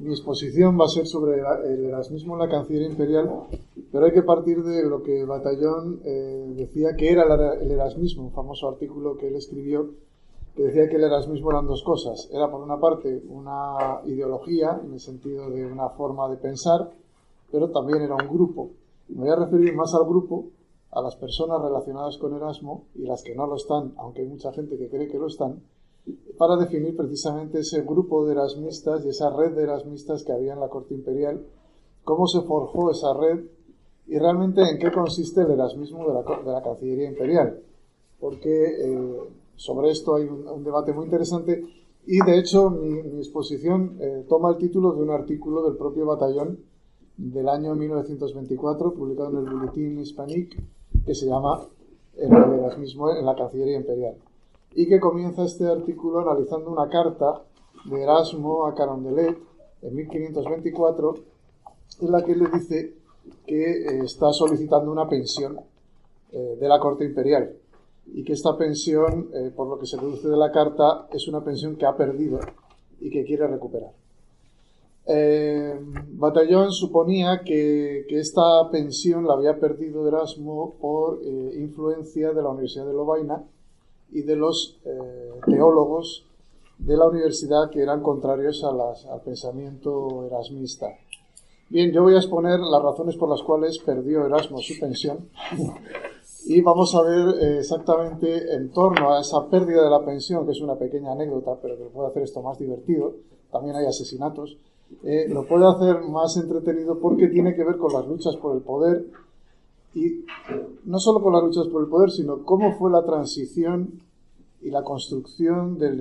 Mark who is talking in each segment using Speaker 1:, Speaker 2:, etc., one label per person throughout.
Speaker 1: Mi exposición va a ser sobre el erasmismo en la Cancillería Imperial, pero hay que partir de lo que Bataillon decía que era el erasmismo, un famoso artículo que él escribió, que decía que el erasmismo eran dos cosas. Era, por una parte, una ideología, en el sentido de una forma de pensar, pero también era un grupo. Me voy a referir más al grupo, a las personas relacionadas con Erasmo, y las que no lo están, aunque hay mucha gente que cree que lo están, para definir precisamente ese grupo de erasmistas y esa red de erasmistas que había en la corte imperial, cómo se forjó esa red y realmente en qué consiste el erasmismo de la Cancillería Imperial. Porque sobre esto hay un debate muy interesante y, de hecho, mi exposición toma el título de un artículo del propio Bataillon del año 1924, publicado en el Bulletin Hispanique, que se llama El erasmismo en la Cancillería Imperial, y que comienza este artículo analizando una carta de Erasmo a Carondelet en 1524, en la que le dice que está solicitando una pensión de la corte imperial, y que esta pensión, por lo que se deduce de la carta, es una pensión que ha perdido y que quiere recuperar. Bataillon suponía que esta pensión la había perdido Erasmo por influencia de la Universidad de Lovaina y de los teólogos de la universidad que eran contrarios al pensamiento erasmista. Bien, yo voy a exponer las razones por las cuales perdió Erasmo su pensión y vamos a ver exactamente en torno a esa pérdida de la pensión, que es una pequeña anécdota, pero que puede hacer esto más divertido. También hay asesinatos. Lo puede hacer más entretenido porque tiene que ver con las luchas por el poder, y no solo con las luchas por el poder, sino cómo fue la transición y la construcción del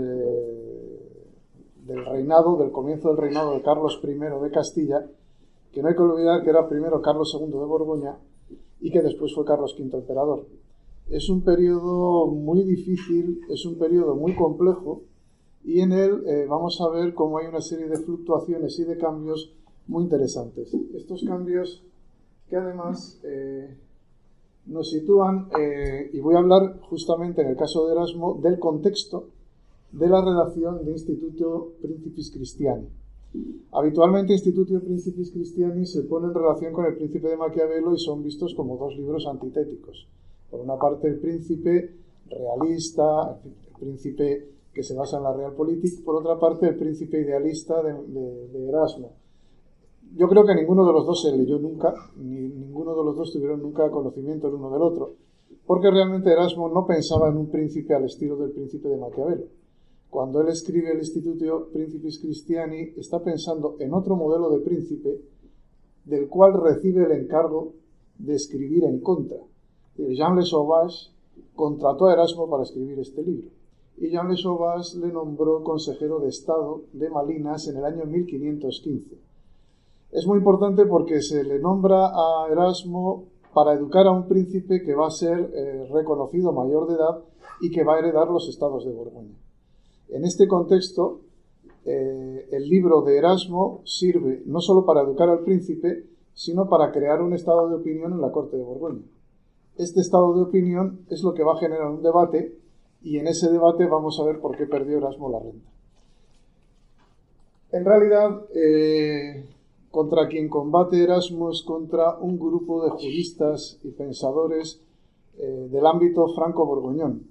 Speaker 1: reinado, del comienzo del reinado de Carlos I de Castilla, que no hay que olvidar que era primero Carlos II de Borgoña y que después fue Carlos V emperador. Es un periodo muy difícil, es un periodo muy complejo, y en él vamos a ver cómo hay una serie de fluctuaciones y de cambios muy interesantes. Estos cambios que además nos sitúan, y voy a hablar justamente en el caso de Erasmo, del contexto de la redacción de Institutio Principis Christiani. Habitualmente Institutio Principis Christiani se pone en relación con el Príncipe de Maquiavelo y son vistos como dos libros antitéticos. Por una parte el Príncipe realista, el Príncipe que se basa en la Realpolitik, por otra parte el Príncipe idealista de Erasmo. Yo creo que ninguno de los dos se leyó nunca, ni ninguno de los dos tuvieron nunca conocimiento el uno del otro, porque realmente Erasmo no pensaba en un príncipe al estilo del Príncipe de Maquiavelo. Cuando él escribe el Institutio Principis Christiani, está pensando en otro modelo de príncipe del cual recibe el encargo de escribir en contra. Jean Le Sauvage contrató a Erasmo para escribir este libro, y Jean Le Sauvage le nombró consejero de Estado de Malinas en el año 1515. Es muy importante porque se le nombra a Erasmo para educar a un príncipe que va a ser reconocido mayor de edad y que va a heredar los estados de Borgoña. En este contexto, el libro de Erasmo sirve no solo para educar al príncipe, sino para crear un estado de opinión en la corte de Borgoña. Este estado de opinión es lo que va a generar un debate, y en ese debate vamos a ver por qué perdió Erasmo la renta. En realidad, contra quien combate Erasmo es contra un grupo de juristas y pensadores del ámbito franco-borgoñón,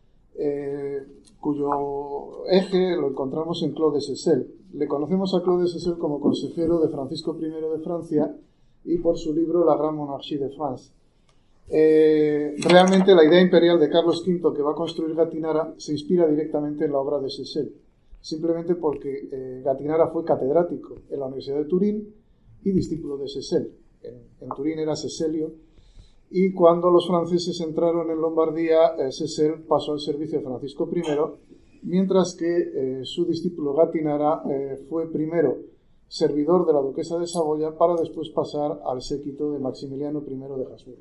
Speaker 1: cuyo eje lo encontramos en Claude de Seyssel. Le conocemos a Claude de Seyssel como consejero de Francisco I de Francia y por su libro La Grande Monarchie de France. Realmente la idea imperial de Carlos V que va a construir Gattinara se inspira directamente en la obra de Seyssel, simplemente porque Gattinara fue catedrático en la Universidad de Turín y discípulo de Seyssel. En Turín era Seyselio, y cuando los franceses entraron en Lombardía, Seyssel pasó al servicio de Francisco I, mientras que su discípulo Gattinara fue primero servidor de la duquesa de Saboya para después pasar al séquito de Maximiliano I de Habsburgo.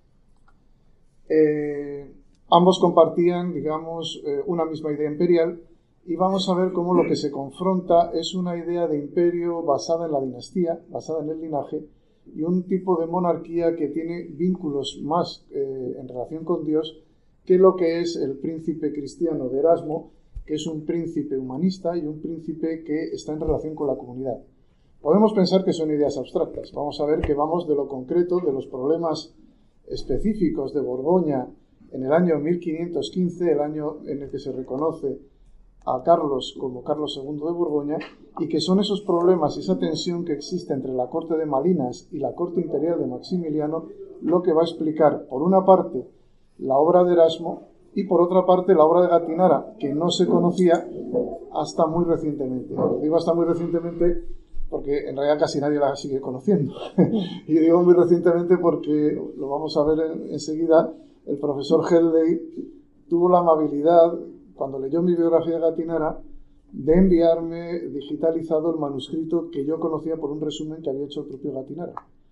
Speaker 1: Ambos compartían, digamos, una misma idea imperial, y vamos a ver cómo lo que se confronta es una idea de imperio basada en la dinastía, basada en el linaje, y un tipo de monarquía que tiene vínculos más en relación con Dios que lo que es el príncipe cristiano de Erasmo, que es un príncipe humanista y un príncipe que está en relación con la comunidad. Podemos pensar que son ideas abstractas. Vamos a ver que vamos de lo concreto, de los problemas específicos de Borgoña en el año 1515, el año en el que se reconoce a Carlos como Carlos II de Borgoña, y que son esos problemas y esa tensión que existe entre la corte de Malinas y la corte imperial de Maximiliano lo que va a explicar, por una parte, la obra de Erasmo y, por otra parte, la obra de Gattinara, que no se conocía hasta muy recientemente. Digo hasta muy recientemente porque en realidad casi nadie la sigue conociendo. Y digo muy recientemente porque, lo vamos a ver enseguida, el profesor Heldey tuvo la amabilidad, cuando leyó mi biografía de Gattinara, de enviarme digitalizado el manuscrito que yo conocía por un resumen que había hecho el propio Gattinara.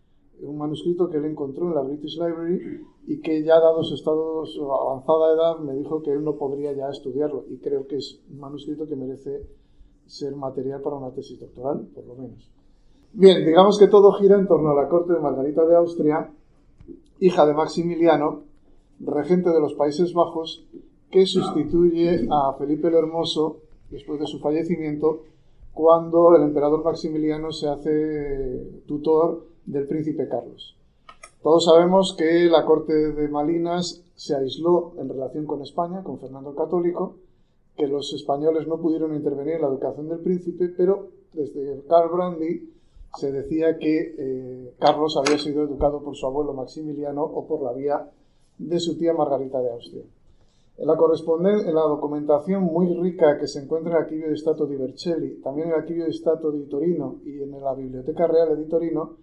Speaker 1: Un manuscrito que él encontró en la British Library y que ya dado su estado, su avanzada edad, me dijo que él no podría ya estudiarlo. Y creo que es un manuscrito que merece ser material para una tesis doctoral, por lo menos. Bien, digamos que todo gira en torno a la corte de Margarita de Austria, hija de Maximiliano, regente de los Países Bajos, que sustituye a Felipe el Hermoso después de su fallecimiento, cuando el emperador Maximiliano se hace tutor del príncipe Carlos. Todos sabemos que la corte de Malinas se aisló en relación con España, con Fernando el Católico, que los españoles no pudieron intervenir en la educación del príncipe, pero desde Karl Brandy se decía que Carlos había sido educado por su abuelo Maximiliano o por la vía de su tía Margarita de Austria. En la documentación muy rica que se encuentra en el Archivio di Stato di Vercelli, también en el Archivio di Stato di Torino y en la Biblioteca Reale di Torino,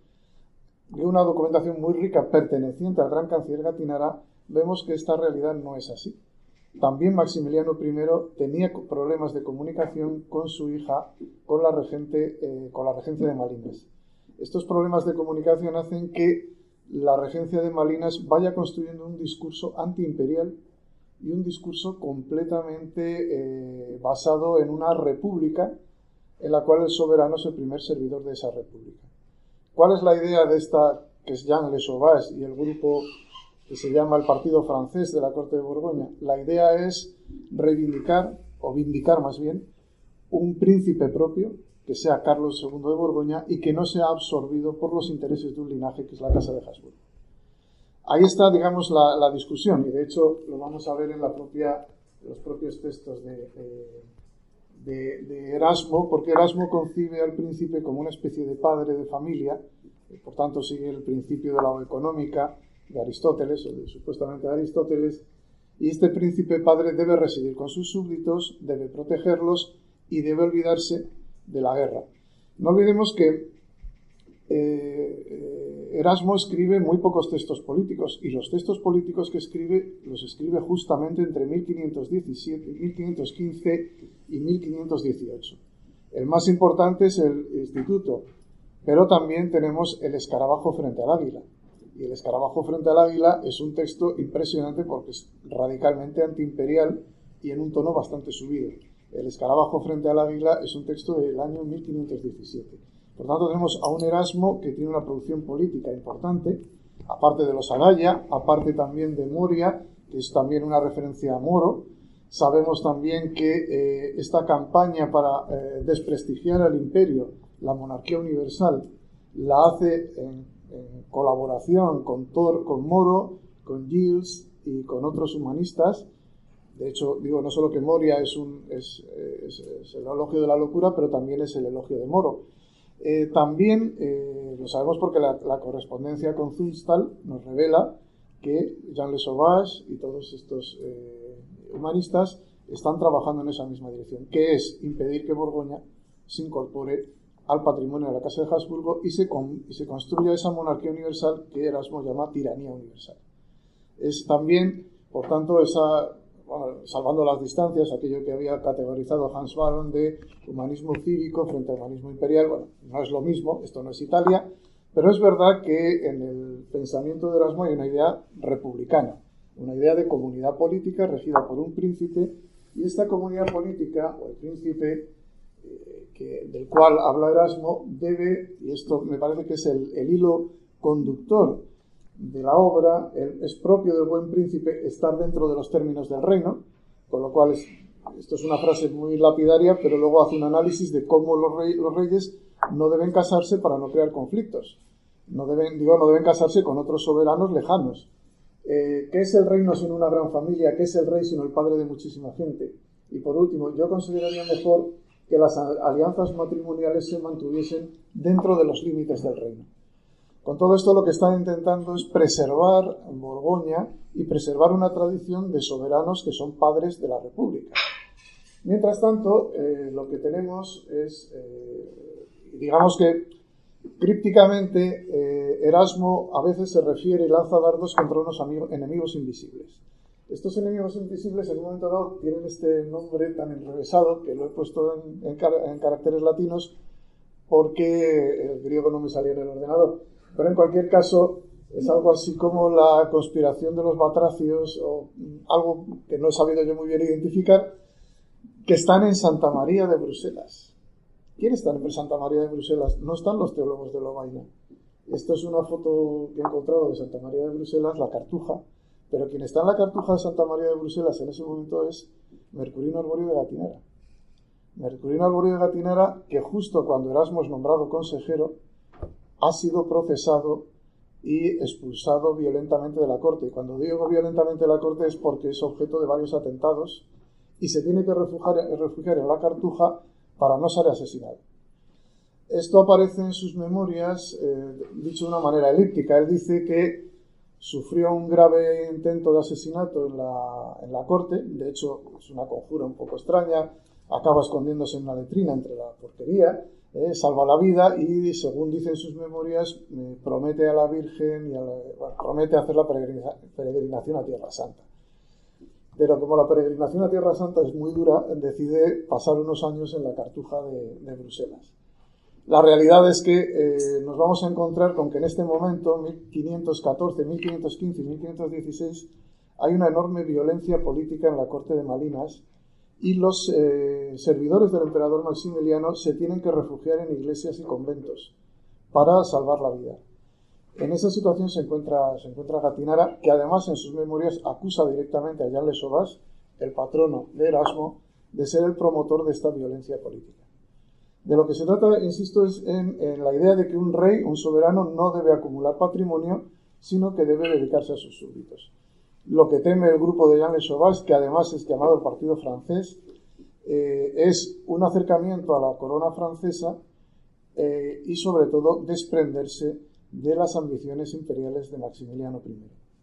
Speaker 1: de una documentación muy rica perteneciente al gran canciller Gattinara, vemos que esta realidad no es así. También Maximiliano I tenía problemas de comunicación con su hija, con la regencia de Malinas. Estos problemas de comunicación hacen que la regencia de Malinas vaya construyendo un discurso antiimperial y un discurso completamente basado en una república en la cual el soberano es el primer servidor de esa república. ¿Cuál es la idea de esta, que es Jean Le Sauvage y el grupo que se llama el Partido Francés de la Corte de Borgoña? La idea es reivindicar, o vindicar más bien, un príncipe propio, que sea Carlos II de Borgoña, y que no sea absorbido por los intereses de un linaje que es la Casa de Habsburgo. Ahí está, digamos, la discusión, y de hecho lo vamos a ver en los propios textos de Erasmo, porque Erasmo concibe al príncipe como una especie de padre de familia, y por tanto sigue el principio de la económica de Aristóteles, o supuestamente de Aristóteles, y este príncipe padre debe residir con sus súbditos, debe protegerlos y debe olvidarse de la guerra. No olvidemos que Erasmo escribe muy pocos textos políticos, y los textos políticos que escribe los escribe justamente entre 1515 y 1518. El más importante es el Instituto, pero también tenemos el Escarabajo frente al Águila. Y el Escarabajo frente al Águila es un texto impresionante porque es radicalmente antiimperial y en un tono bastante subido. El Escarabajo frente al Águila es un texto del año 1517. Por tanto, tenemos a un Erasmo que tiene una producción política importante, aparte de los Araya, aparte también de Moria, que es también una referencia a Moro. Sabemos también que esta campaña para desprestigiar al imperio, la monarquía universal, la hace en colaboración con Moro, con Gilles y con otros humanistas. De hecho, digo, no solo que Moria es el elogio de la locura, pero también es el elogio de Moro. También lo sabemos porque la correspondencia con Zumthal nos revela que Jean Le Sauvage y todos estos humanistas están trabajando en esa misma dirección, que es impedir que Borgoña se incorpore al patrimonio de la Casa de Habsburgo y se construya esa monarquía universal que Erasmo llama tiranía universal. Es también, por tanto, salvando las distancias, aquello que había categorizado Hans Baron de humanismo cívico frente al humanismo imperial. Bueno, no es lo mismo, esto no es Italia, pero es verdad que en el pensamiento de Erasmo hay una idea republicana, una idea de comunidad política regida por un príncipe, y esta comunidad política, o el príncipe del cual habla Erasmo, debe, y esto me parece que es el hilo conductor de la obra, es propio del buen príncipe estar dentro de los términos del reino, con lo cual esto es una frase muy lapidaria, pero luego hace un análisis de cómo los reyes no deben casarse para no crear conflictos. No deben casarse con otros soberanos lejanos. ¿Qué es el reino sin una gran familia? ¿Qué es el rey sino el padre de muchísima gente? Y por último, yo consideraría mejor que las alianzas matrimoniales se mantuviesen dentro de los límites del reino. Con todo esto lo que están intentando es preservar Borgoña y preservar una tradición de soberanos que son padres de la República. Mientras tanto, lo que tenemos es, digamos que crípticamente, Erasmo a veces se refiere y lanza dardos contra unos enemigos invisibles. Estos enemigos invisibles en un momento dado tienen este nombre tan enrevesado que lo he puesto en caracteres latinos porque el griego no me salía en el ordenador. Pero en cualquier caso es algo así como la conspiración de los batracios o algo que no he sabido yo muy bien identificar, que están en Santa María de Bruselas. ¿Quién está en Santa María de Bruselas? No están los teólogos de Lovaina. Esto es una foto que he encontrado de Santa María de Bruselas, la Cartuja, pero quien está en la Cartuja de Santa María de Bruselas en ese momento es Mercurino Arborio de Gatinara. Mercurino Arborio de Gatinara, que justo cuando Erasmo es nombrado consejero, ha sido procesado y expulsado violentamente de la corte. Y cuando digo violentamente de la corte es porque es objeto de varios atentados y se tiene que refugiar en la Cartuja para no ser asesinado. Esto aparece en sus memorias, dicho de una manera elíptica. Él dice que sufrió un grave intento de asesinato en la corte. De hecho, es una conjura un poco extraña. Acaba escondiéndose en una letrina entre la porquería, salva la vida y, según dicen sus memorias, promete a la Virgen promete hacer la peregrinación a Tierra Santa. Pero como la peregrinación a Tierra Santa es muy dura, decide pasar unos años en la Cartuja de Bruselas. La realidad es que nos vamos a encontrar con que en este momento, 1514, 1515 y 1516, hay una enorme violencia política en la corte de Malinas y los servidores del emperador Maximiliano se tienen que refugiar en iglesias y conventos para salvar la vida. En esa situación se encuentra Gatinara, que además en sus memorias acusa directamente a Jan Le Sauvage, el patrono de Erasmo, de ser el promotor de esta violencia política. De lo que se trata, insisto, es en la idea de que un rey, un soberano, no debe acumular patrimonio, sino que debe dedicarse a sus súbditos. Lo que teme el grupo de Jan Le Sauvage, que además es llamado el Partido Francés, es un acercamiento a la corona francesa y, sobre todo, desprenderse de las ambiciones imperiales de Maximiliano I.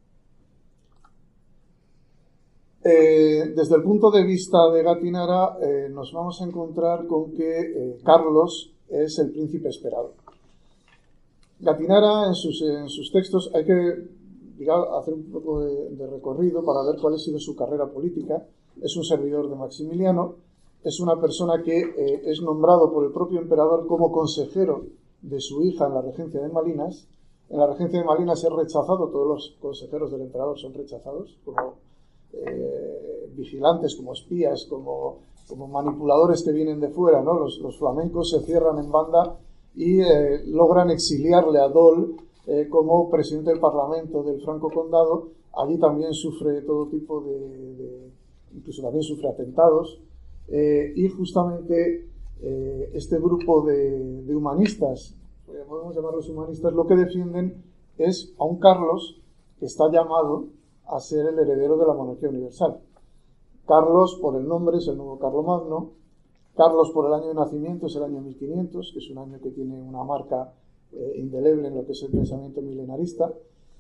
Speaker 1: Desde el punto de vista de Gatinara, nos vamos a encontrar con que Carlos es el príncipe esperado. Gatinara, en sus textos, hay que hacer un poco de recorrido para ver cuál ha sido su carrera política. Es un servidor de Maximiliano, es una persona que es nombrado por el propio emperador como consejero de su hija en la regencia de Malinas. En la regencia de Malinas es rechazado, todos los consejeros del emperador son rechazados como vigilantes, como espías, como manipuladores que vienen de fuera, ¿no? Los flamencos se cierran en banda y logran exiliarle a Dole como presidente del Parlamento del Franco Condado. Allí también sufre todo tipo incluso también sufre atentados, y justamente este grupo de humanistas, podemos llamarlos humanistas, lo que defienden es a un Carlos que está llamado a ser el heredero de la monarquía universal. Carlos, por el nombre, es el nuevo Carlomagno. Carlos, por el año de nacimiento, es el año 1500, que es un año que tiene una marca indeleble en lo que es el pensamiento milenarista.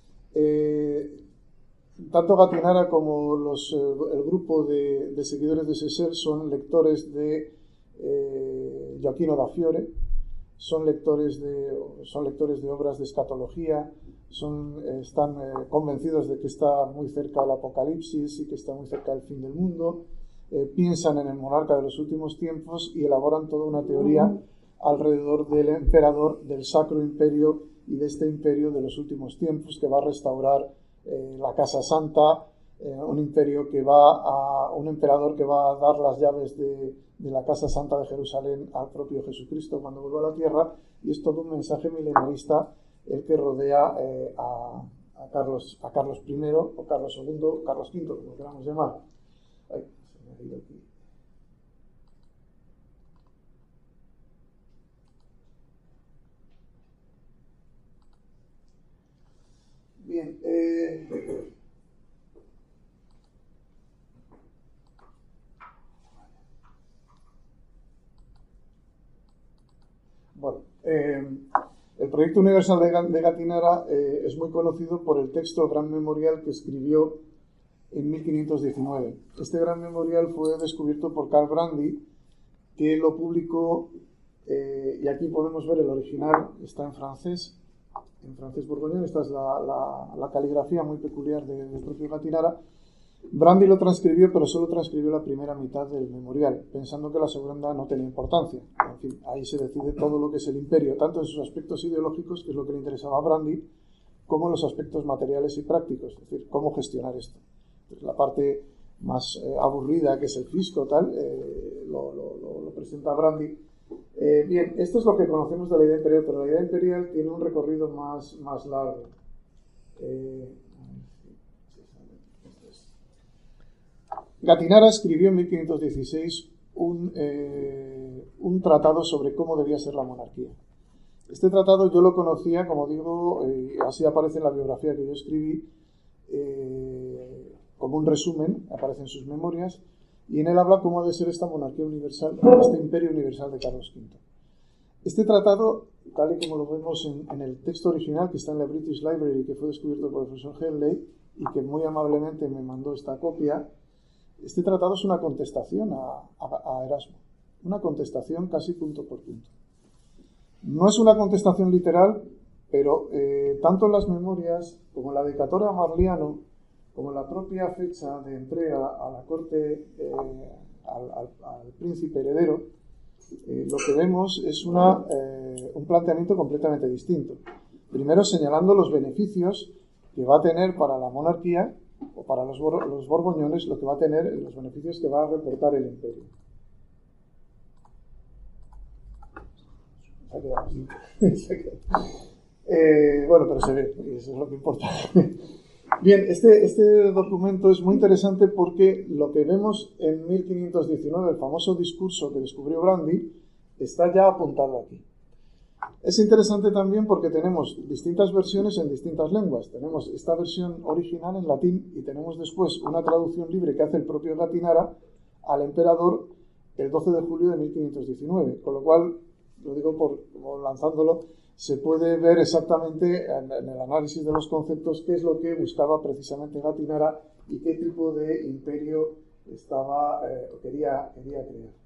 Speaker 1: Tanto Gatinara como el grupo de seguidores de Césaire son lectores de Gioacchino da Fiore, son lectores de obras de escatología, están convencidos de que está muy cerca el apocalipsis y que está muy cerca el fin del mundo, piensan en el monarca de los últimos tiempos y elaboran toda una teoría alrededor del emperador, del Sacro Imperio y de este imperio de los últimos tiempos que va a restaurar la Casa Santa, un emperador que va a dar las llaves de la Casa Santa de Jerusalén al propio Jesucristo cuando vuelva a la tierra, y es todo un mensaje milenarista el que rodea a Carlos I o Carlos II, Carlos V, como queramos llamar. Ay, se me ha ido aquí. Bien, bueno, el proyecto universal de Gattinara es muy conocido por el texto Gran Memorial que escribió en 1519. Este Gran Memorial fue descubierto por Karl Brandy, que lo publicó, y aquí podemos ver el original, está en francés borgoñón. Esta es la caligrafía muy peculiar del propio Gattinara. Brandy lo transcribió, pero solo transcribió la primera mitad del memorial, pensando que la segunda no tenía importancia. En fin, ahí se decide todo lo que es el imperio, tanto en sus aspectos ideológicos, que es lo que le interesaba a Brandy, como en los aspectos materiales y prácticos, es decir, cómo gestionar esto. Entonces, la parte más aburrida, que es el fisco, tal, lo presenta Brandy. Bien, esto es lo que conocemos de la idea imperial, pero la idea imperial tiene un recorrido más largo. Gattinara escribió en 1516 un tratado sobre cómo debía ser la monarquía. Este tratado yo lo conocía, como digo, así aparece en la biografía que yo escribí, como un resumen, aparece en sus memorias, y en él habla cómo debe ser esta monarquía universal, este imperio universal de Carlos V. Este tratado, tal y como lo vemos en el texto original que está en la British Library, que fue descubierto por el profesor Henley y que muy amablemente me mandó esta copia, este tratado es una contestación a Erasmo, una contestación casi punto por punto. No es una contestación literal, pero tanto en las memorias como en la dedicatoria a Marliano, como en la propia fecha de entrega a la corte al príncipe heredero, lo que vemos es un planteamiento completamente distinto. Primero señalando los beneficios que va a tener para la monarquía, o para los borgoñones, lo que va a tener, los beneficios que va a reportar el imperio. Bueno, pero se ve, y eso es lo que importa. Bien, este documento es muy interesante porque lo que vemos en 1519, el famoso discurso que descubrió Brandy, está ya apuntado aquí. Es interesante también porque tenemos distintas versiones en distintas lenguas. Tenemos esta versión original en latín y tenemos después una traducción libre que hace el propio Gattinara al emperador el 12 de julio de 1519. Con lo cual, lo digo como lanzándolo, se puede ver exactamente en el análisis de los conceptos qué es lo que buscaba precisamente Gattinara y qué tipo de imperio quería crear.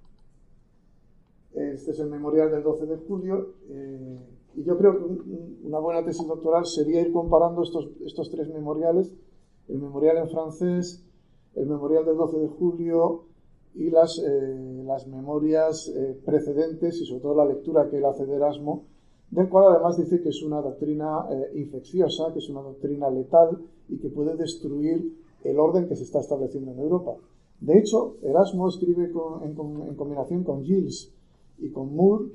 Speaker 1: Este es el memorial del 12 de julio y yo creo que una buena tesis doctoral sería ir comparando estos tres memoriales, el memorial en francés, el memorial del 12 de julio y las memorias precedentes y sobre todo la lectura que él hace de Erasmo, del cual además dice que es una doctrina infecciosa, que es una doctrina letal y que puede destruir el orden que se está estableciendo en Europa. De hecho, Erasmo escribe en combinación con Gilles y con Moore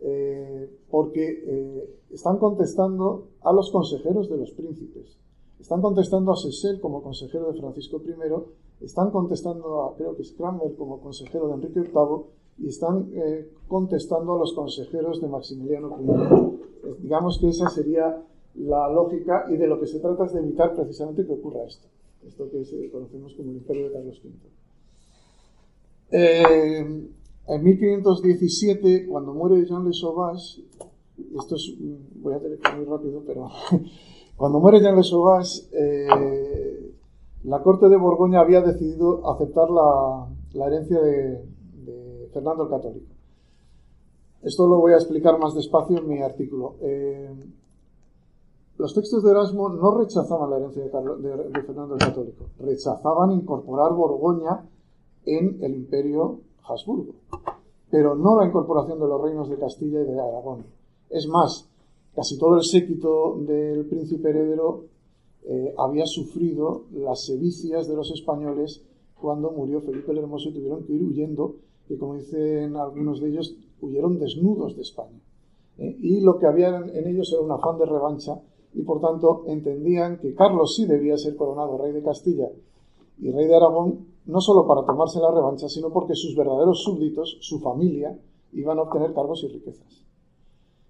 Speaker 1: porque están contestando a los consejeros de los príncipes, están contestando a Cecil como consejero de Francisco I, están contestando a, creo que es Cranmer, como consejero de Enrique VIII, y están contestando a los consejeros de Maximiliano I. Digamos que esa sería la lógica, y de lo que se trata es de evitar precisamente que ocurra esto que conocemos como el imperio de Carlos V. En 1517, cuando muere Jean Le Sauvage, voy a tener que ir muy rápido, pero cuando muere Jean Le Sauvage, la corte de Borgoña había decidido aceptar la herencia de Fernando el Católico. Esto lo voy a explicar más despacio en mi artículo. Los textos de Erasmo no rechazaban la herencia de Fernando el Católico, rechazaban incorporar Borgoña en el imperio Habsburgo, pero no la incorporación de los reinos de Castilla y de Aragón. Es más, casi todo el séquito del príncipe heredero había sufrido las sevicias de los españoles cuando murió Felipe el Hermoso y tuvieron que ir huyendo, que como dicen algunos de ellos, huyeron desnudos de España. Y lo que había en ellos era un afán de revancha y por tanto entendían que Carlos sí debía ser coronado rey de Castilla y rey de Aragón, no solo para tomarse la revancha, sino porque sus verdaderos súbditos, su familia, iban a obtener cargos y riquezas.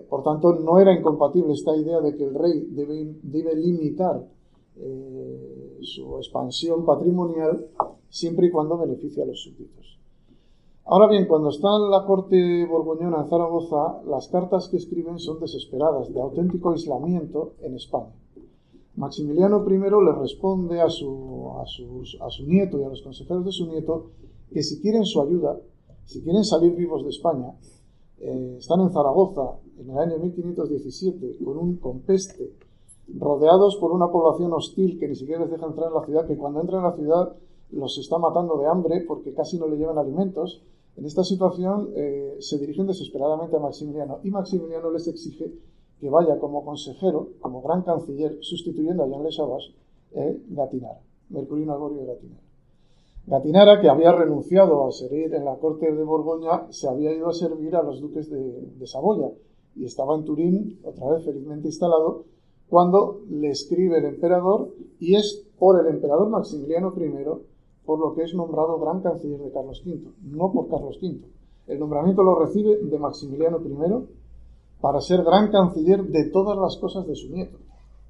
Speaker 1: Por tanto, no era incompatible esta idea de que el rey debe limitar su expansión patrimonial siempre y cuando beneficie a los súbditos. Ahora bien, cuando está en la corte borgoñona en Zaragoza, las cartas que escriben son desesperadas, de auténtico aislamiento en España. Maximiliano I le responde a su nieto y a los consejeros de su nieto que si quieren su ayuda, si quieren salir vivos de España, están en Zaragoza en el año 1517 con peste, rodeados por una población hostil que ni siquiera les deja entrar en la ciudad, que cuando entran en la ciudad los está matando de hambre porque casi no le llevan alimentos. En esta situación se dirigen desesperadamente a Maximiliano y Maximiliano les exige que vaya como consejero, como gran canciller, sustituyendo a Jean Le Savage, Gattinara, Mercurino Alborio de Gattinara. Gattinara, que había renunciado a servir en la corte de Borgoña, se había ido a servir a los duques de Saboya y estaba en Turín, otra vez felizmente instalado, cuando le escribe el emperador, y es por el emperador Maximiliano I por lo que es nombrado gran canciller de Carlos V, no por Carlos V. El nombramiento lo recibe de Maximiliano I para ser gran canciller de todas las cosas de su nieto.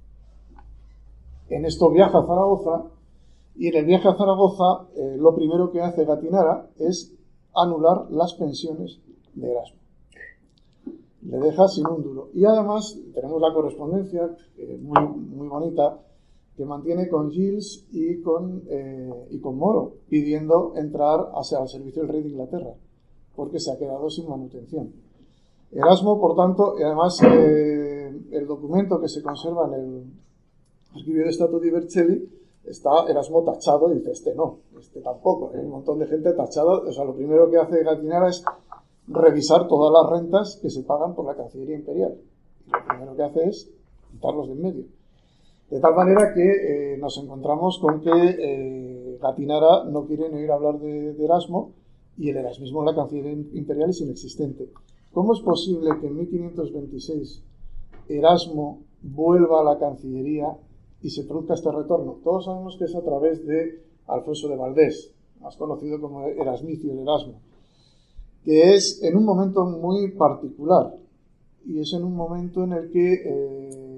Speaker 1: En esto viaja a Zaragoza, y en el viaje a Zaragoza lo primero que hace Gattinara es anular las pensiones de Erasmo. Le deja sin un duro. Y además tenemos la correspondencia muy bonita que mantiene con Gilles y con Moro, pidiendo entrar al servicio del rey de Inglaterra, porque se ha quedado sin manutención. Erasmo, por tanto, y además el documento que se conserva en el archivio de Stato di Vercelli, está Erasmo tachado y dice, este no, este tampoco. Hay un montón de gente tachada. O sea, lo primero que hace Gattinara es revisar todas las rentas que se pagan por la Cancillería Imperial. Y lo primero que hace es quitarlos de en medio. De tal manera que nos encontramos con que Gattinara no quiere ni oír hablar de Erasmo, y el erasmismo en la Cancillería Imperial es inexistente. ¿Cómo es posible que en 1526 Erasmo vuelva a la Cancillería y se produzca este retorno? Todos sabemos que es a través de Alfonso de Valdés, más conocido como Erasmicio de Erasmo, que es en un momento muy particular, y es en un momento en el que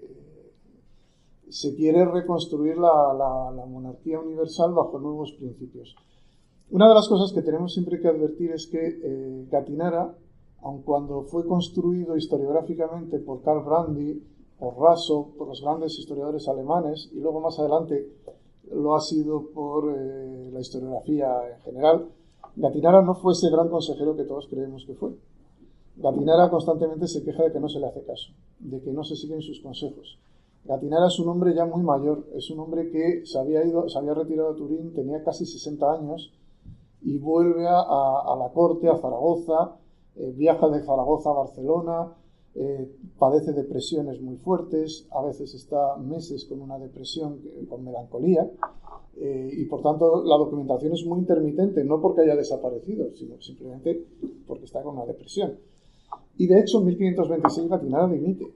Speaker 1: se quiere reconstruir la monarquía universal bajo nuevos principios. Una de las cosas que tenemos siempre que advertir es que Gattinara, aun cuando fue construido historiográficamente por Karl Brandis, por Raso, por los grandes historiadores alemanes, y luego más adelante lo ha sido por la historiografía en general, Gattinara no fue ese gran consejero que todos creemos que fue. Gattinara constantemente se queja de que no se le hace caso, de que no se siguen sus consejos. Gattinara es un hombre ya muy mayor, es un hombre que se había retirado a Turín, tenía casi 60 años, y vuelve a la corte, a Zaragoza, viaja de Zaragoza a Barcelona, padece depresiones muy fuertes, a veces está meses con una depresión, con melancolía, y por tanto la documentación es muy intermitente, no porque haya desaparecido, sino simplemente porque está con una depresión. Y de hecho en 1526 Gattinara dimite.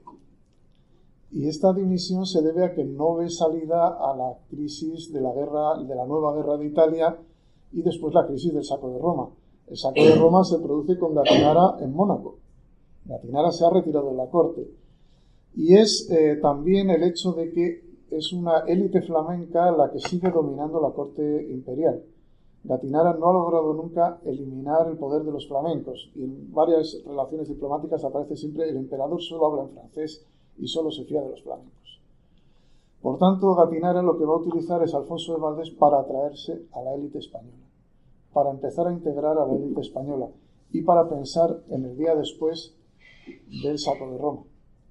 Speaker 1: Y esta dimisión se debe a que no ve salida a la crisis de la nueva guerra de Italia y después la crisis del saco de Roma. El saco de Roma se produce con Gattinara en Mónaco. Gattinara se ha retirado de la corte. Y es también el hecho de que es una élite flamenca la que sigue dominando la corte imperial. Gattinara no ha logrado nunca eliminar el poder de los flamencos. Y en varias relaciones diplomáticas aparece siempre el emperador solo habla en francés y solo se fía de los flamencos. Por tanto, Gattinara lo que va a utilizar es Alfonso de Valdés para atraerse a la élite española, para empezar a integrar a la élite española y para pensar en el día después del saco de Roma.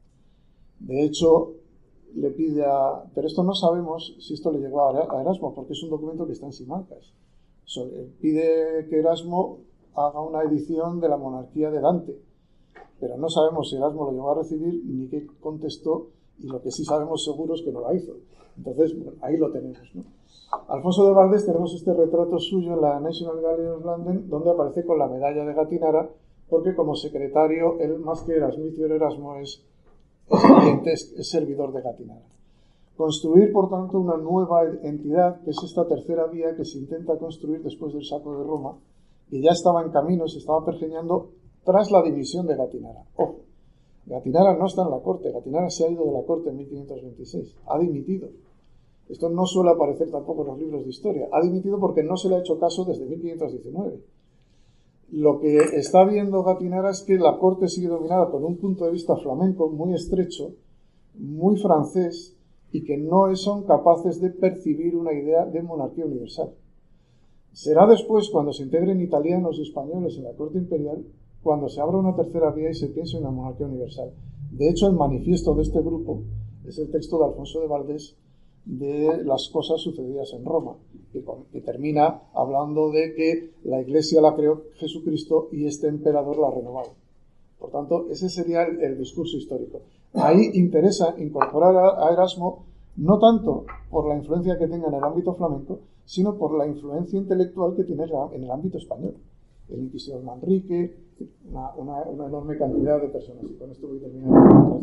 Speaker 1: De hecho, le pide pero esto no sabemos si esto le llegó a Erasmo, porque es un documento que está en Simancas. Pide que Erasmo haga una edición de la monarquía de Dante, pero no sabemos si Erasmo lo llegó a recibir ni qué contestó, y lo que sí sabemos seguro es que no la hizo. Entonces, bueno, ahí lo tenemos, ¿no? Alfonso de Valdés, tenemos este retrato suyo en la National Gallery of London, donde aparece con la medalla de Gattinara, porque como secretario, él más que Erasmicio Erasmo es servidor de Gattinara. Construir, por tanto, una nueva entidad, que es esta tercera vía que se intenta construir después del saco de Roma, que ya estaba en camino, se estaba pergeñando tras la dimisión de Gattinara. Ojo, Gattinara no está en la corte, Gattinara se ha ido de la corte en 1526, ha dimitido. Esto no suele aparecer tampoco en los libros de historia. Ha dimitido porque no se le ha hecho caso desde 1519. Lo que está viendo Gattinara es que la corte sigue dominada por un punto de vista flamenco muy estrecho, muy francés, y que no son capaces de percibir una idea de monarquía universal. Será después, cuando se integren italianos y españoles en la corte imperial, cuando se abra una tercera vía y se piense en una monarquía universal. De hecho, el manifiesto de este grupo es el texto de Alfonso de Valdés de las cosas sucedidas en Roma, que termina hablando de que la Iglesia la creó Jesucristo y este emperador la ha renovado. Por tanto, ese sería el discurso histórico. Ahí interesa incorporar a Erasmo no tanto por la influencia que tenga en el ámbito flamenco, sino por la influencia intelectual que tiene en el ámbito español. El inquisidor Manrique, una enorme cantidad de personas. Y con esto voy terminando.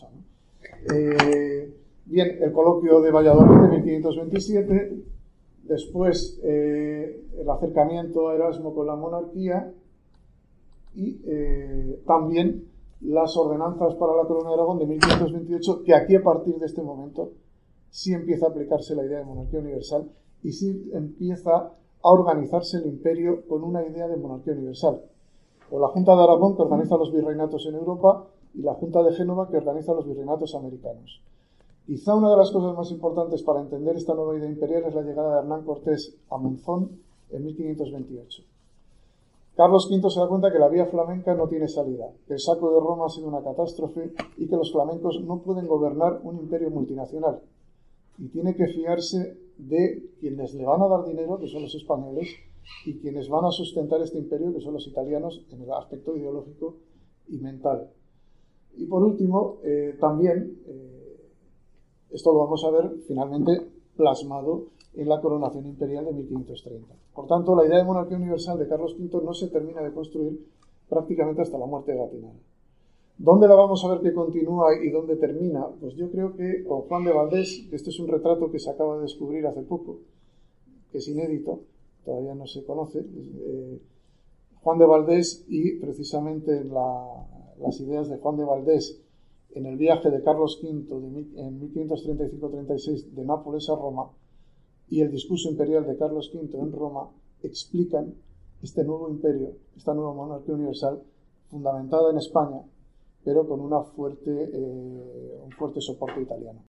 Speaker 1: Bien, el coloquio de Valladolid de 1527, después el acercamiento a Erasmo con la monarquía y también las ordenanzas para la corona de Aragón de 1528, que aquí a partir de este momento sí empieza a aplicarse la idea de monarquía universal y sí empieza a organizarse el imperio con una idea de monarquía universal. O la Junta de Aragón, que organiza los virreinatos en Europa, y la Junta de Génova, que organiza los virreinatos americanos. Quizá una de las cosas más importantes para entender esta nueva idea imperial es la llegada de Hernán Cortés a Monzón en 1528. Carlos V se da cuenta que la vía flamenca no tiene salida, que el saco de Roma ha sido una catástrofe y que los flamencos no pueden gobernar un imperio multinacional. Y tiene que fiarse de quienes le van a dar dinero, que son los españoles, y quienes van a sustentar este imperio, que son los italianos, en el aspecto ideológico y mental. Y por último, también, esto lo vamos a ver finalmente plasmado en la coronación imperial de 1530. Por tanto, la idea de monarquía universal de Carlos V no se termina de construir prácticamente hasta la muerte de Gattinara. ¿Dónde la vamos a ver que continúa y dónde termina? Pues yo creo que con Juan de Valdés, que este es un retrato que se acaba de descubrir hace poco, que es inédito, todavía no se conoce, Juan de Valdés y precisamente las ideas de Juan de Valdés en el viaje de Carlos V en 1535-36 de Nápoles a Roma y el discurso imperial de Carlos V en Roma explican este nuevo imperio, esta nueva monarquía universal fundamentada en España, pero con un fuerte soporte italiano.